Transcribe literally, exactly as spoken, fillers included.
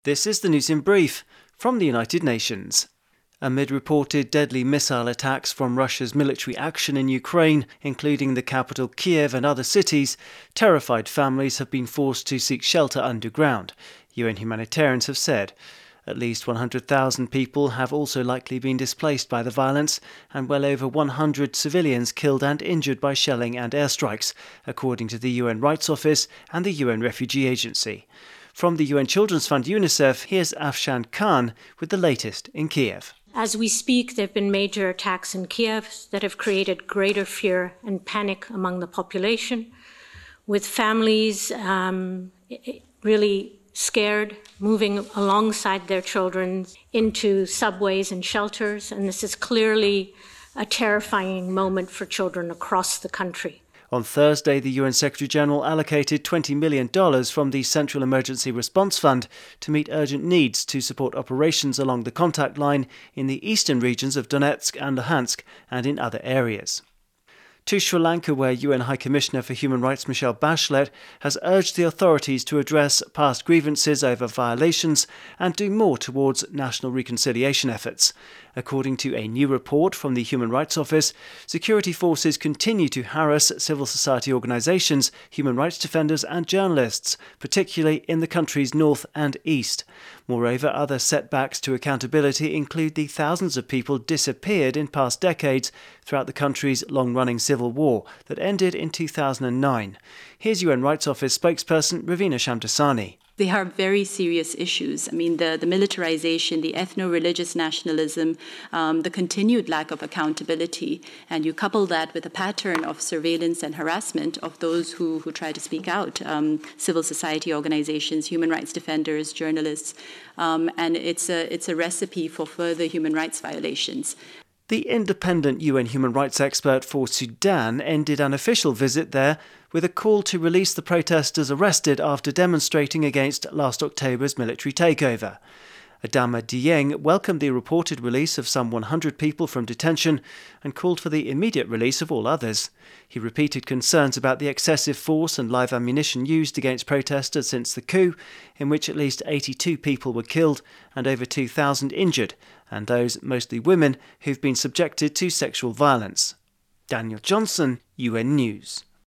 This is the news in brief from the United Nations. Amid reported deadly missile attacks from Russia's military action in Ukraine, including the capital Kiev and other cities, terrified families have been forced to seek shelter underground, U N humanitarians have said. At least one hundred thousand people have also likely been displaced by the violence, and well over one hundred civilians killed and injured by shelling and airstrikes, according to the U N Rights Office and the U N Refugee Agency. From the U N Children's Fund UNICEF, here's Afshan Khan with the latest in Kiev. As we speak, there have been major attacks in Kiev that have created greater fear and panic among the population, with families um, really scared, moving alongside their children into subways and shelters. And this is clearly a terrifying moment for children across the country. On Thursday, the U N Secretary-General allocated twenty million dollars from the Central Emergency Response Fund to meet urgent needs to support operations along the contact line in the eastern regions of Donetsk and Luhansk and in other areas. To Sri Lanka, where U N High Commissioner for Human Rights Michelle Bachelet has urged the authorities to address past grievances over violations and do more towards national reconciliation efforts. According to a new report from the Human Rights Office, security forces continue to harass civil society organisations, human rights defenders and journalists, particularly in the country's north and east. Moreover, other setbacks to accountability include the thousands of people disappeared in past decades throughout the country's long-running civil war that ended in two thousand nine. Here's U N Rights Office spokesperson Ravina Shamdasani. They are very serious issues. I mean, the, the militarization, the ethno-religious nationalism, um, the continued lack of accountability, and you couple that with a pattern of surveillance and harassment of those who, who try to speak out, um, civil society organizations, human rights defenders, journalists, um, and it's a, it's a recipe for further human rights violations. The independent U N human rights expert for Sudan ended an official visit there with a call to release the protesters arrested after demonstrating against last October's military takeover. Adama Dieng welcomed the reported release of some one hundred people from detention and called for the immediate release of all others. He repeated concerns about the excessive force and live ammunition used against protesters since the coup, in which at least eighty-two people were killed and over two thousand injured, and those, mostly women, who've been subjected to sexual violence. Daniel Johnson, U N News.